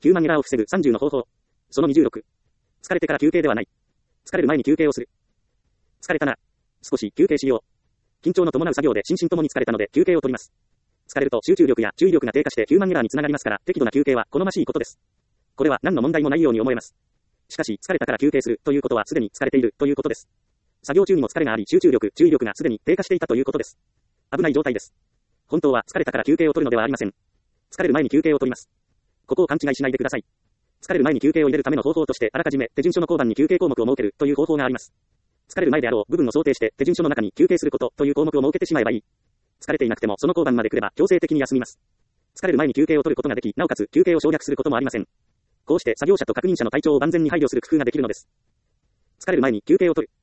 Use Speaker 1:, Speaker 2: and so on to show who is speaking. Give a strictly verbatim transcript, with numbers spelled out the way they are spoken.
Speaker 1: ヒューマンエラーを防ぐさんじゅうの方法。そのにじゅうろく。疲れてから休憩ではない。疲れる前に休憩をする。疲れたな。少し休憩しよう。緊張の伴う作業で心身ともに疲れたので休憩を取ります。疲れると集中力や注意力が低下してヒューマンエラーにつながりますから、適度な休憩は好ましいことです。これは何の問題もないように思えます。しかし、疲れたから休憩するということはすでに疲れているということです。作業中にも疲れがあり、集中力、注意力がすでに低下していたということです。危ない状態です。本当は疲れたから休憩を取るのではありません。疲れる前に休憩を取ります。ここを勘違いしないでください。疲れる前に休憩を入れるための方法として、あらかじめ手順書の後番に休憩項目を設けるという方法があります。疲れる前であろう部分を想定して手順書の中に休憩することという項目を設けてしまえばいい。疲れていなくてもその後番まで来れば強制的に休みます。疲れる前に休憩を取ることができ、なおかつ休憩を省略することもありません。こうして作業者と確認者の体調を万全に配慮する工夫ができるのです。疲れる前に休憩を取る。